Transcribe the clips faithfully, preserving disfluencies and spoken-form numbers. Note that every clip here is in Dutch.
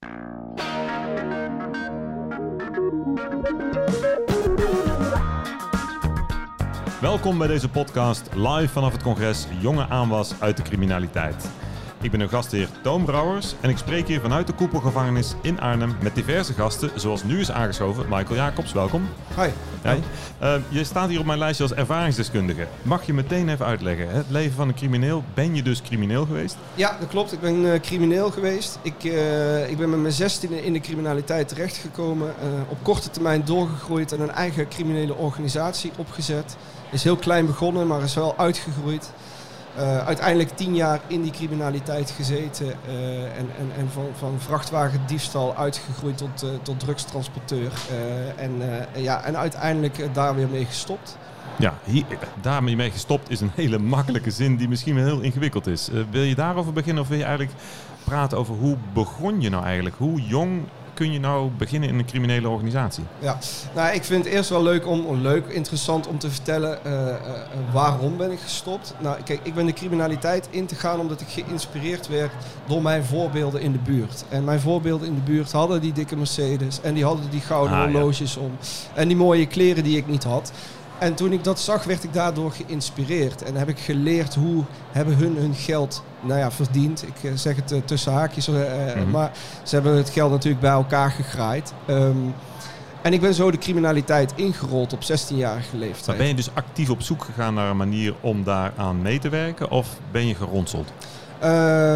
Welkom bij deze podcast live vanaf het congres Jonge Aanwas uit de Criminaliteit. Ik ben uw gastheer Toon Brouwers en ik spreek hier vanuit de Koepelgevangenis in Arnhem met diverse gasten, zoals nu is aangeschoven Michael Jacobs. Welkom. Hi. Hi. Uh, je staat hier op mijn lijstje als ervaringsdeskundige. Mag je meteen even uitleggen, het leven van een crimineel, ben je dus crimineel geweest? Ja, dat klopt. Ik ben uh, crimineel geweest. Ik, uh, ik ben met mijn zestiende in de criminaliteit terechtgekomen. Uh, op korte termijn doorgegroeid en een eigen criminele organisatie opgezet. Is heel klein begonnen, maar is wel uitgegroeid. Uh, uiteindelijk tien jaar in die criminaliteit gezeten uh, en, en, en van, van vrachtwagendiefstal uitgegroeid tot, uh, tot drugstransporteur. Uh, en, uh, ja, en uiteindelijk uh, daar weer mee gestopt. Ja, hier, daarmee mee gestopt is een hele makkelijke zin die misschien wel heel ingewikkeld is. Uh, wil je daarover beginnen of wil je eigenlijk praten over hoe begon je nou eigenlijk? Hoe jong kun je nou beginnen in een criminele organisatie? Ja, nou, ik vind het eerst wel leuk, om, leuk interessant om te vertellen uh, uh, waarom ben ik gestopt. Nou, kijk, ik ben de criminaliteit in te gaan omdat ik geïnspireerd werd door mijn voorbeelden in de buurt. En mijn voorbeelden in de buurt hadden die dikke Mercedes en die hadden die gouden ah, horloges ja. om. En die mooie kleren die ik niet had. En toen ik dat zag, werd ik daardoor geïnspireerd. En heb ik geleerd hoe hebben hun hun geld nou ja, verdiend. Ik uh, zeg het uh, tussen haakjes. Uh, mm-hmm. Maar ze hebben het geld natuurlijk bij elkaar gegraaid. Um, en ik ben zo de criminaliteit ingerold op zestienjarige leeftijd. Maar ben je dus actief op zoek gegaan naar een manier om daaraan mee te werken? Of ben je geronseld? Uh,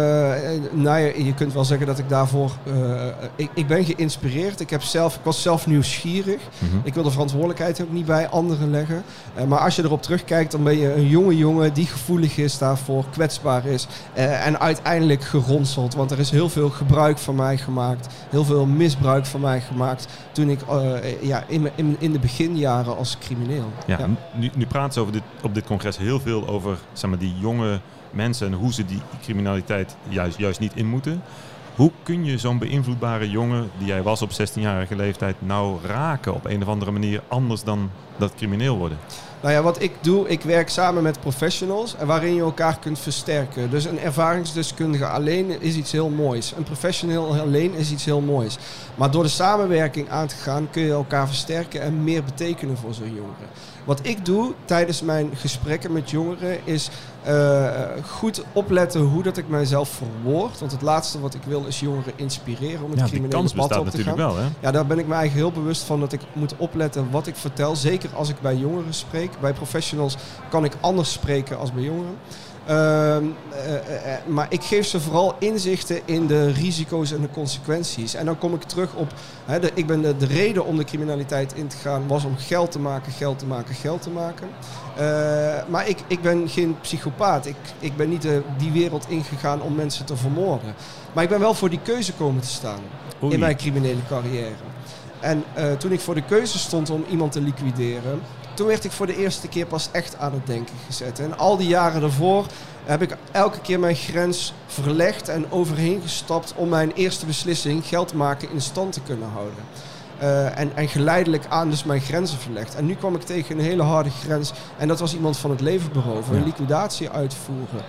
nou ja, je kunt wel zeggen dat ik daarvoor... Uh, ik, ik ben geïnspireerd. Ik, heb zelf, ik was zelf nieuwsgierig. Mm-hmm. Ik wil de verantwoordelijkheid ook niet bij anderen leggen. Uh, maar als je erop terugkijkt, dan ben je een jonge jongen die gevoelig is daarvoor, kwetsbaar is. Uh, en uiteindelijk geronseld. Want er is heel veel gebruik van mij gemaakt. Heel veel misbruik van mij gemaakt. Toen ik uh, ja, in, in, in de beginjaren als crimineel. Ja, ja. Nu, nu praten ze over dit, op dit congres heel veel over zeg maar, die jonge mensen en hoe ze die criminaliteit juist, juist niet in moeten. Hoe kun je zo'n beïnvloedbare jongen die jij was op zestienjarige leeftijd nou raken op een of andere manier anders dan dat crimineel worden? Nou ja, wat ik doe, ik werk samen met professionals en waarin je elkaar kunt versterken. Dus een ervaringsdeskundige alleen is iets heel moois. Een professional alleen is iets heel moois. Maar door de samenwerking aan te gaan kun je elkaar versterken en meer betekenen voor zo'n jongere. Wat ik doe tijdens mijn gesprekken met jongeren is uh, goed opletten hoe dat ik mijzelf verwoord. Want het laatste wat ik wil is jongeren inspireren om het ja, criminele pad op te gaan. Wel, hè? Ja, daar ben ik me eigenlijk heel bewust van dat ik moet opletten wat ik vertel. Zeker als ik bij jongeren spreek. Bij professionals kan ik anders spreken als bij jongeren. Uh, uh, uh, uh, maar ik geef ze vooral inzichten in de risico's en de consequenties. En dan kom ik terug op... Hè, de, ik ben de, de reden om de criminaliteit in te gaan was om geld te maken, geld te maken, geld te maken. Uh, maar ik, ik ben geen psychopaat. Ik, ik ben niet de, die wereld ingegaan om mensen te vermoorden. Maar ik ben wel voor die keuze komen te staan. Oei. In mijn criminele carrière. En uh, toen ik voor de keuze stond om iemand te liquideren... Toen werd ik voor de eerste keer pas echt aan het denken gezet. En al die jaren daarvoor heb ik elke keer mijn grens verlegd en overheen gestapt om mijn eerste beslissing, geld maken, in stand te kunnen houden. Uh, en, en geleidelijk aan dus mijn grenzen verlegd. En nu kwam ik tegen een hele harde grens en dat was iemand van het leven beroven, een liquidatie uitvoeren.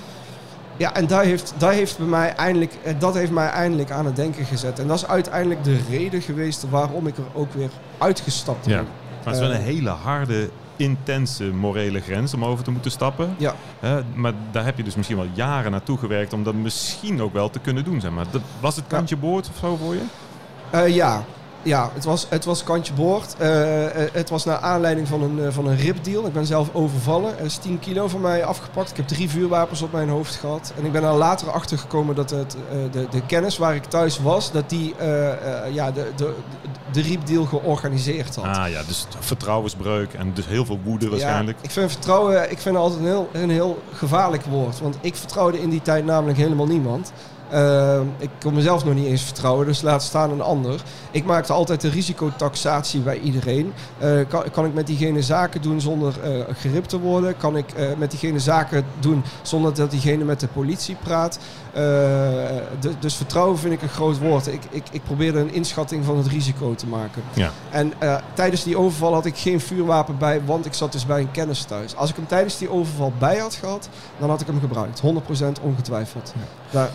Ja, en daar heeft, daar heeft bij mij eindelijk, dat heeft mij eindelijk aan het denken gezet. En dat is uiteindelijk de reden geweest waarom ik er ook weer uitgestapt ben. Ja. Maar het is wel een hele harde, intense morele grens om over te moeten stappen. Ja. Uh, maar daar heb je dus misschien wel jaren naartoe gewerkt om dat misschien ook wel te kunnen doen. Zeg maar. Dat, was het kantje ja. boord of zo voor je? Uh, ja. Ja, het was, het was kantje boord. Uh, het was naar aanleiding van een, van een ripdeal. Ik ben zelf overvallen. Er is tien kilo van mij afgepakt. Ik heb drie vuurwapens op mijn hoofd gehad. En ik ben er later achter gekomen dat het, uh, de, de kennis waar ik thuis was, dat die uh, uh, ja, de, de, de ripdeal georganiseerd had. Ah ja, dus vertrouwensbreuk en dus heel veel woede waarschijnlijk. Ja, ik vind vertrouwen, ik vind altijd een heel, een heel gevaarlijk woord. Want ik vertrouwde in die tijd namelijk helemaal niemand. Uh, ik kon mezelf nog niet eens vertrouwen, dus laat staan een ander. Ik maakte altijd de risicotaxatie bij iedereen. Uh, kan, kan ik met diegene zaken doen zonder uh, geript te worden? Kan ik uh, met diegene zaken doen zonder dat diegene met de politie praat? Uh, de, dus vertrouwen vind ik een groot woord. Ik, ik, ik probeerde een inschatting van het risico te maken. Ja. En uh, tijdens die overval had ik geen vuurwapen bij, want ik zat dus bij een kennis thuis. Als ik hem tijdens die overval bij had gehad, dan had ik hem gebruikt. honderd procent ongetwijfeld. Ja. Daar, daar, daar weet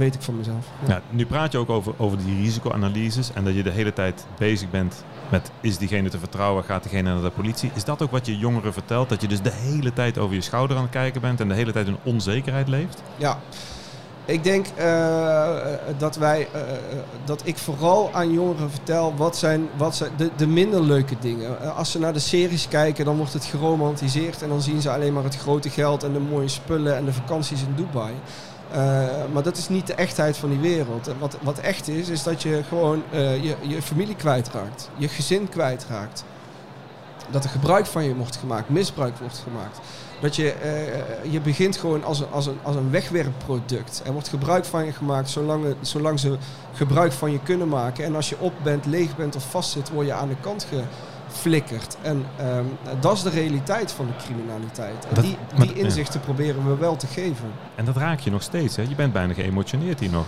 weet ik van mezelf. Ja. Ja, nu praat je ook over, over die risicoanalyses en dat je de hele tijd bezig bent met is diegene te vertrouwen, gaat diegene naar de politie. Is dat ook wat je jongeren vertelt? Dat je dus de hele tijd over je schouder aan het kijken bent en de hele tijd in onzekerheid leeft? Ja. Ik denk uh, dat, wij, uh, dat ik vooral aan jongeren vertel wat zijn, wat zijn de, de minder leuke dingen. Uh, als ze naar de series kijken, dan wordt het geromantiseerd en dan zien ze alleen maar het grote geld en de mooie spullen en de vakanties in Dubai. Uh, maar dat is niet de echtheid van die wereld. Wat, wat echt is, is dat je gewoon uh, je, je familie kwijtraakt, je gezin kwijtraakt. Dat er gebruik van je wordt gemaakt, misbruik wordt gemaakt. Dat je, uh, je begint gewoon als een, als, een, als een wegwerpproduct. Er wordt gebruik van je gemaakt zolang, zolang ze gebruik van je kunnen maken. En als je op bent, leeg bent of vastzit, word je aan de kant geflikkerd. En um, dat is de realiteit van de criminaliteit. En dat, die, maar, die inzichten ja. proberen we wel te geven. En dat raak je nog steeds, hè? Je bent bijna geëmotioneerd hier nog.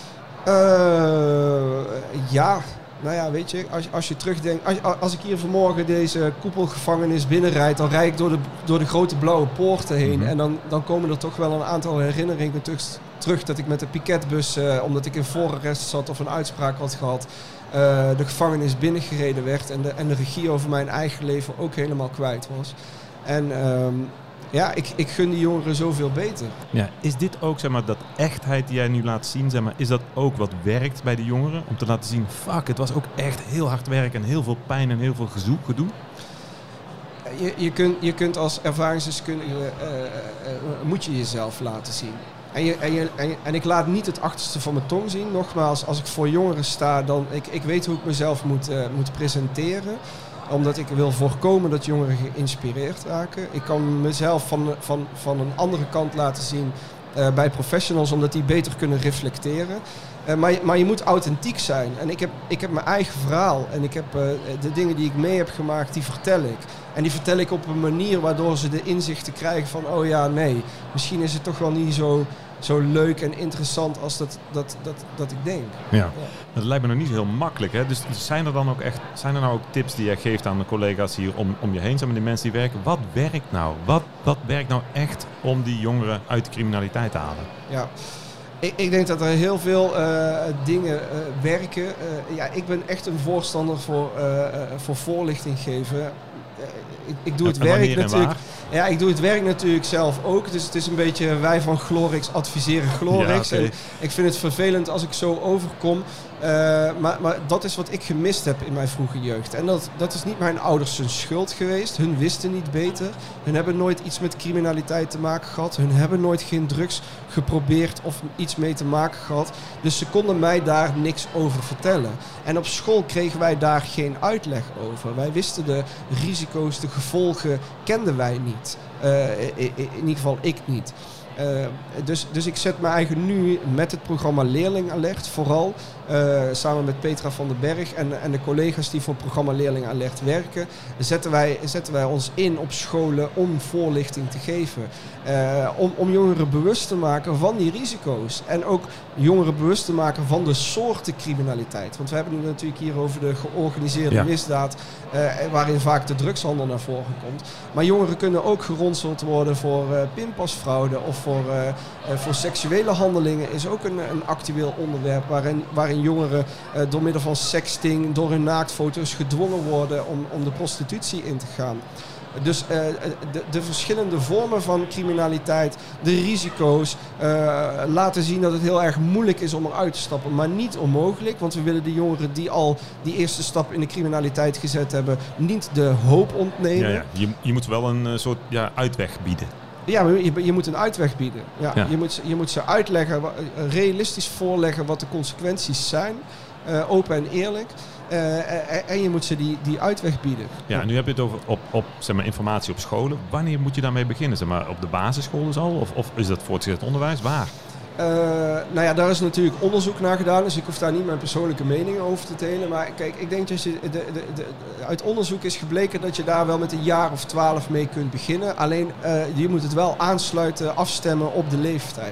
Uh, ja... Nou ja, weet je, als, als je terugdenkt... Als, als ik hier vanmorgen deze koepelgevangenis binnenrijd... dan rijd ik door de, door de grote blauwe poorten heen. Mm-hmm. En dan, dan komen er toch wel een aantal herinneringen terug, terug dat ik met de piketbus... Uh, omdat ik in voorarrest zat of een uitspraak had gehad... Uh, de gevangenis binnengereden werd... En de, en de regie over mijn eigen leven ook helemaal kwijt was. En... Um, Ja, ik, ik gun die jongeren zoveel beter. Ja, is dit ook, zeg maar, dat echtheid die jij nu laat zien, zeg maar, is dat ook wat werkt bij de jongeren? Om te laten zien, fuck, het was ook echt heel hard werk en heel veel pijn en heel veel gezoek, gedoe? Je, je, kunt, je kunt als ervaringsdeskundige, uh, uh, uh, moet je jezelf laten zien. En, je, en, je, en, je, en ik laat niet het achterste van mijn tong zien. Nogmaals, als ik voor jongeren sta, dan ik, ik weet hoe ik mezelf moet, uh, moet presenteren. Omdat ik wil voorkomen dat jongeren geïnspireerd raken. Ik kan mezelf van, van, van een andere kant laten zien uh, bij professionals, omdat die beter kunnen reflecteren. Uh, maar, maar je moet authentiek zijn. En ik heb, ik heb mijn eigen verhaal. En ik heb uh, de dingen die ik mee heb gemaakt, die vertel ik. En die vertel ik op een manier waardoor ze de inzichten krijgen van... oh ja, nee, misschien is het toch wel niet zo... zo leuk en interessant als dat, dat, dat, dat ik denk. Ja. Ja. Dat lijkt me nog niet heel makkelijk. Hè? Dus zijn er dan ook echt, zijn er nou ook tips die jij geeft aan de collega's hier om, om je heen, zijn met de mensen die werken? Wat werkt nou? Wat, wat werkt nou echt om die jongeren uit de criminaliteit te halen? Ja. Ik, ik denk dat er heel veel uh, dingen uh, werken. Uh, ja, ik ben echt een voorstander voor, uh, uh, voor voorlichting geven. Uh, ik, ik doe het en werk natuurlijk. Waar? Ja, ik doe het werk natuurlijk zelf ook. Dus het is een beetje wij van Glorix adviseren Glorix. Ja, okay. En ik vind het vervelend als ik zo overkom. Uh, maar, maar dat is wat ik gemist heb in mijn vroege jeugd. En dat, dat is niet mijn ouders hun schuld geweest. Hun wisten niet beter. Hun hebben nooit iets met criminaliteit te maken gehad. Hun hebben nooit geen drugs geprobeerd of iets mee te maken gehad. Dus ze konden mij daar niks over vertellen. En op school kregen wij daar geen uitleg over. Wij wisten de risico's, de gevolgen, kenden wij niet. Uh, in, in ieder geval ik niet. Uh, dus, dus ik zet me eigen nu met het programma Leerling Alert vooral, uh, samen met Petra van den Berg en, en de collega's die voor het programma Leerling Alert werken, zetten wij, zetten wij ons in op scholen om voorlichting te geven. Uh, om, om jongeren bewust te maken van die risico's. En ook jongeren bewust te maken van de soorten criminaliteit. Want we hebben het natuurlijk hier over de georganiseerde ja. misdaad, uh, waarin vaak de drugshandel naar voren komt. Maar jongeren kunnen ook geronseld worden voor uh, pinpasfraude of voor, uh, uh, voor seksuele handelingen. Is ook een, een actueel onderwerp waarin, waarin jongeren uh, door middel van sexting, door hun naaktfoto's gedwongen worden om, om de prostitutie in te gaan. Dus uh, de, de verschillende vormen van criminaliteit, de risico's, uh, laten zien dat het heel erg moeilijk is om eruit te stappen. Maar niet onmogelijk, want we willen de jongeren die al die eerste stap in de criminaliteit gezet hebben, niet de hoop ontnemen. Ja, ja. Je, je moet wel een uh, soort ja, uitweg bieden. Ja, je, je moet een uitweg bieden. Ja, ja. Je, moet, je moet ze uitleggen, realistisch voorleggen wat de consequenties zijn, uh, open en eerlijk. Uh, en je moet ze die, die uitweg bieden. Ja, nu heb je het over op, op, zeg maar, informatie op scholen. Wanneer moet je daarmee beginnen? Zeg maar, op de basisschool dus al? Of, of is dat voortgezet onderwijs? Waar? Uh, nou ja, daar is natuurlijk onderzoek naar gedaan. Dus ik hoef daar niet mijn persoonlijke mening over te delen. Maar kijk, ik denk dat je de, de, de, uit onderzoek is gebleken dat je daar wel met een jaar of twaalf mee kunt beginnen. Alleen uh, je moet het wel aansluiten, afstemmen op de leeftijd.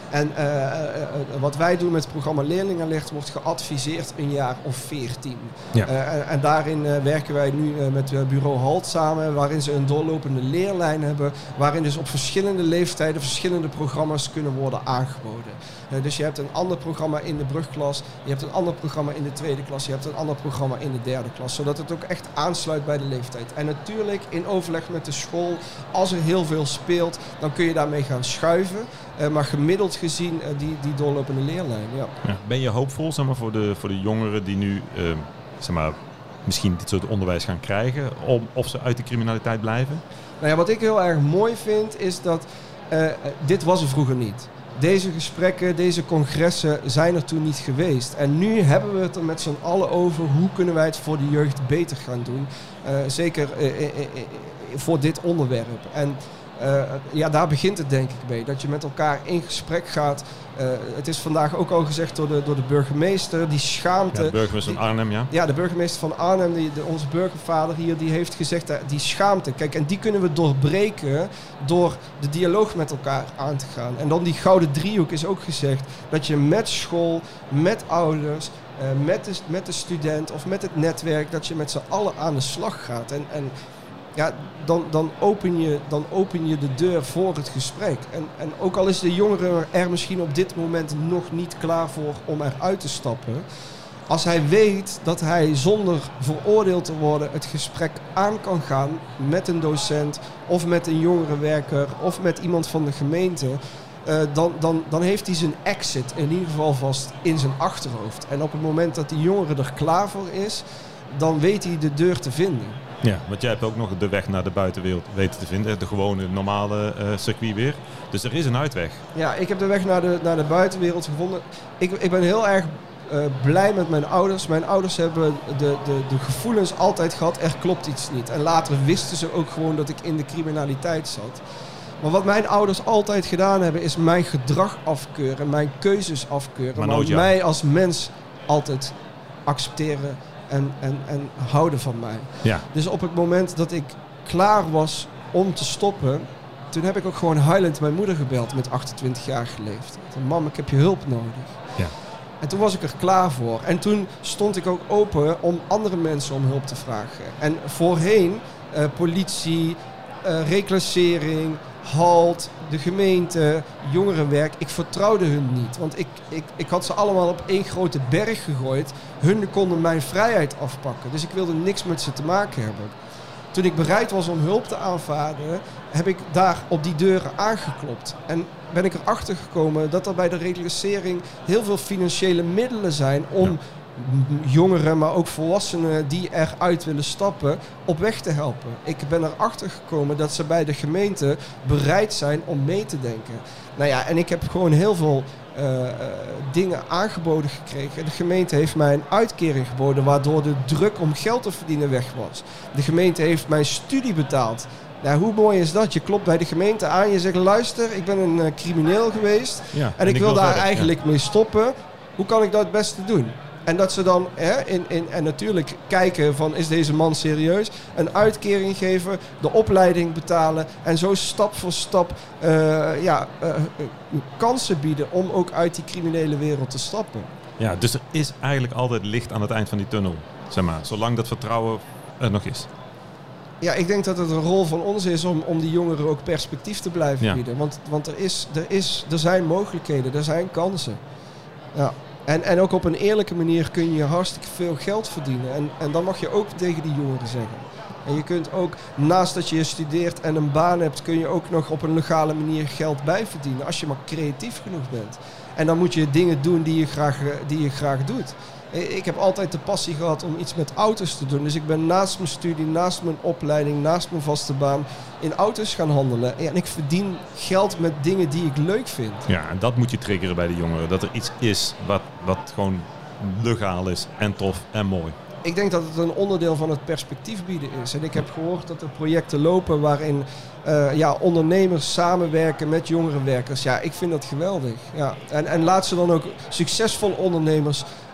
En uh, uh, uh, wat wij doen met het programma Leerlingenlicht wordt geadviseerd een jaar of veertien. Ja. Uh, en, en daarin uh, werken wij nu uh, met uh, bureau Halt samen, waarin ze een doorlopende leerlijn hebben, waarin dus op verschillende leeftijden verschillende programma's kunnen worden aangeboden. Uh, dus je hebt een ander programma in de brugklas, je hebt een ander programma in de tweede klas, je hebt een ander programma in de derde klas, zodat het ook echt aansluit bij de leeftijd. En natuurlijk in overleg met de school, als er heel veel speelt, dan kun je daarmee gaan schuiven. Uh, maar gemiddeld gezien uh, die, die doorlopende leerlijn, ja. Ja. Ben je hoopvol, zeg maar, voor de, voor de jongeren die nu uh, zeg maar, misschien dit soort onderwijs gaan krijgen, om, of ze uit de criminaliteit blijven? Nou ja, wat ik heel erg mooi vind is dat uh, dit was er vroeger niet. Deze gesprekken, deze congressen zijn er toen niet geweest. En nu hebben we het er met z'n allen over hoe kunnen wij het voor de jeugd beter gaan doen. Uh, zeker uh, uh, uh, uh, voor dit onderwerp. En Uh, ja, daar begint het denk ik mee. Dat je met elkaar in gesprek gaat. Uh, het is vandaag ook al gezegd door de, door de burgemeester. Die schaamte. Ja, de burgemeester van Arnhem, ja. Ja, de burgemeester van Arnhem, die, de, onze burgervader hier, die heeft gezegd, uh, die schaamte. Kijk, en die kunnen we doorbreken door de dialoog met elkaar aan te gaan. En dan die gouden driehoek is ook gezegd. Dat je met school, met ouders, uh, met, de, met de student of met het netwerk, dat je met z'n allen aan de slag gaat. En, en ja, dan, dan, open je, dan open je de deur voor het gesprek. En, en ook al is de jongere er misschien op dit moment nog niet klaar voor om eruit te stappen. Als hij weet dat hij zonder veroordeeld te worden het gesprek aan kan gaan met een docent of met een jongerenwerker of met iemand van de gemeente. Uh, dan, dan, dan heeft hij zijn exit in ieder geval vast in zijn achterhoofd. En op het moment dat die jongere er klaar voor is, dan weet hij de deur te vinden. Ja, want jij hebt ook nog de weg naar de buitenwereld weten te vinden. De gewone, normale uh, circuit weer. Dus er is een uitweg. Ja, ik heb de weg naar de, naar de buitenwereld gevonden. Ik, ik ben heel erg uh, blij met mijn ouders. Mijn ouders hebben de, de, de gevoelens altijd gehad, er klopt iets niet. En later wisten ze ook gewoon dat ik in de criminaliteit zat. Maar wat mijn ouders altijd gedaan hebben, is mijn gedrag afkeuren, mijn keuzes afkeuren. Maar, maar ja. mij als mens altijd accepteren en, en, en houden van mij. Ja. Dus op het moment dat ik klaar was om te stoppen, toen heb ik ook gewoon huilend mijn moeder gebeld met achtentwintig jaar geleefd. Mam, ik heb je hulp nodig. Ja. En toen was ik er klaar voor. En toen stond ik ook open om andere mensen om hulp te vragen. En voorheen, uh, politie, uh, reclassering, Halt, de gemeente, jongerenwerk. Ik vertrouwde hun niet. Want ik, ik, ik had ze allemaal op één grote berg gegooid. Hun konden mijn vrijheid afpakken. Dus ik wilde niks met ze te maken hebben. Toen ik bereid was om hulp te aanvaarden, heb ik daar op die deuren aangeklopt. En ben ik erachter gekomen dat er bij de reclassering heel veel financiële middelen zijn om ja. jongeren, maar ook volwassenen die eruit willen stappen, op weg te helpen. Ik ben erachter gekomen dat ze bij de gemeente bereid zijn om mee te denken. Nou ja, en ik heb gewoon heel veel uh, uh, dingen aangeboden gekregen. De gemeente heeft mij een uitkering geboden, waardoor de druk om geld te verdienen weg was. De gemeente heeft mijn studie betaald. Nou, hoe mooi is dat? Je klopt bij de gemeente aan, je zegt, luister, ik ben een uh, crimineel geweest ja, en, en ik, ik wil, wil daar verder, eigenlijk ja. mee stoppen. Hoe kan ik dat het beste doen? En dat ze dan, hè, in, in, en natuurlijk kijken van, is deze man serieus? Een uitkering geven, de opleiding betalen en zo stap voor stap uh, ja, uh, uh, kansen bieden om ook uit die criminele wereld te stappen. Ja, dus er is eigenlijk altijd licht aan het eind van die tunnel, zeg maar, zolang dat vertrouwen er nog is. Ja, ik denk dat het een rol van ons is om, om die jongeren ook perspectief te blijven ja. bieden. Want, want er, is, er, is, er zijn mogelijkheden, er zijn kansen. Ja. En, en ook op een eerlijke manier kun je hartstikke veel geld verdienen. En, en dan mag je ook tegen die jongeren zeggen. En je kunt ook, naast dat je studeert en een baan hebt, kun je ook nog op een legale manier geld bijverdienen. Als je maar creatief genoeg bent. En dan moet je dingen doen die je graag, die je graag doet. Ik heb altijd de passie gehad om iets met auto's te doen. Dus ik ben naast mijn studie, naast mijn opleiding, naast mijn vaste baan in auto's gaan handelen. En ik verdien geld met dingen die ik leuk vind. Ja, en dat moet je triggeren bij de jongeren. Dat er iets is wat, wat gewoon legaal is en tof en mooi. Ik denk dat het een onderdeel van het perspectief bieden is. En ik heb gehoord dat er projecten lopen waarin uh, ja, ondernemers samenwerken met jongerenwerkers. Ja, ik vind dat geweldig. Ja. En, en laat ze dan ook succesvolle ondernemers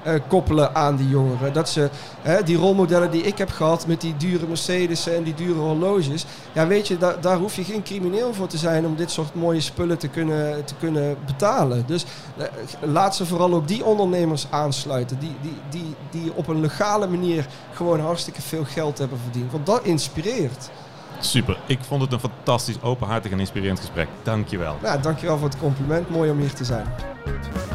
uh, koppelen aan die jongeren. Dat ze uh, die rolmodellen die ik heb gehad met die dure Mercedes'en en die dure horloges. Ja, weet je, da- daar hoef je geen crimineel voor te zijn om dit soort mooie spullen te kunnen, te kunnen betalen. Dus uh, laat ze vooral ook die ondernemers aansluiten. Die, die, die, die op een legale manier gewoon hartstikke veel geld hebben verdiend. Want dat inspireert. Super. Ik vond het een fantastisch, openhartig en inspirerend gesprek. Dank je wel. Nou, dankjewel voor het compliment. Mooi om hier te zijn.